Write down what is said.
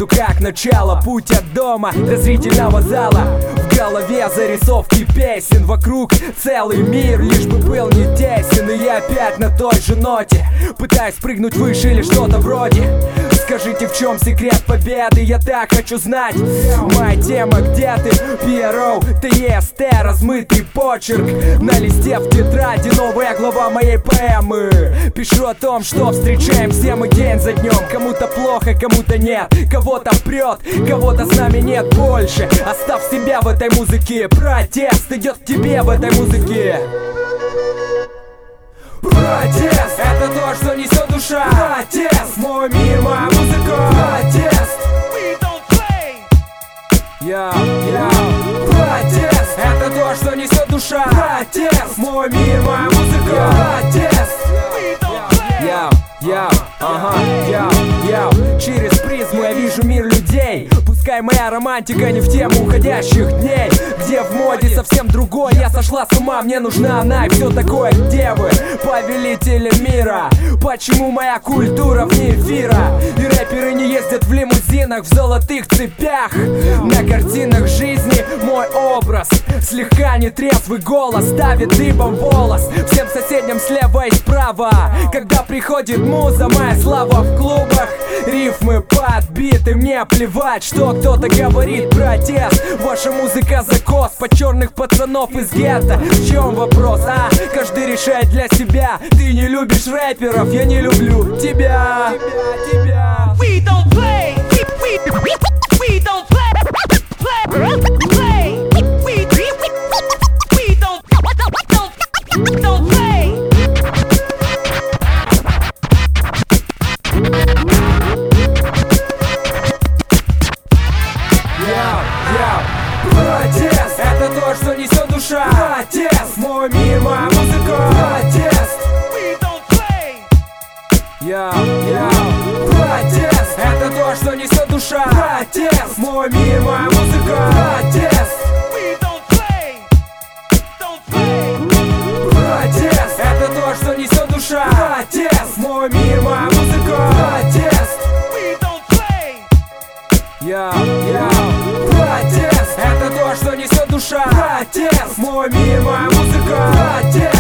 буду как начало. Путь от дома до зрительного зала. В голове зарисовки песен, вокруг целый мир, лишь бы был не тесен. И я опять на той же ноте, пытаюсь прыгнуть выше или что-то вроде. Скажите, в чем секрет победы, я так хочу знать. Моя тема, где ты? PRO, TST, размытый почерк на листе в тетради, новая глава моей поэмы. Пишу о том, что встречаем все мы день за днем. Кому-то плохо, кому-то нет, кого-то прет, кого-то с нами нет больше. Оставь себя в этой музыке, протест идет к тебе в этой музыке. Протест, это то, что несет душа. Протест, мой мир, моя музыка. Протест, протест, это то, что несет душа. Протест, мой мир, моя музыка. Протест, через призму я вижу мир людей. Пускай моя романтика не в тему уходящих дней, где в моде совсем другой. Я сошла с ума, мне нужна она и все такое. Где вы, повелители мира? Почему моя культура вне эфира? И рэперы не ездят в лимузинах, в золотых цепях. На картинах жизни мой образ, слегка нетрезвый голос ставит дыбом волос всем соседям слева и справа. Когда приходит муза, моя слава в клубах, рифмы подбиты, мне плевать, что кто-то говорит. Протест, ваша музыка закос под черных пацанов из гетто. В чем вопрос, а? Каждый решает для себя. Ты не любишь рэперов, я не люблю тебя. We don't play, we don't play, we don't play. Протест, это то, что несет душа. Протест, мой мир, моя музыка. Протест, протест, это то, что несет душа. Протест, мой мир, моя музыка. Протест, протест, это то, что несет душа. Протест, мой мир, моя музыка. Протест, протест, это то, что несет душа. Протест, мой мир, моя музыка. Протест.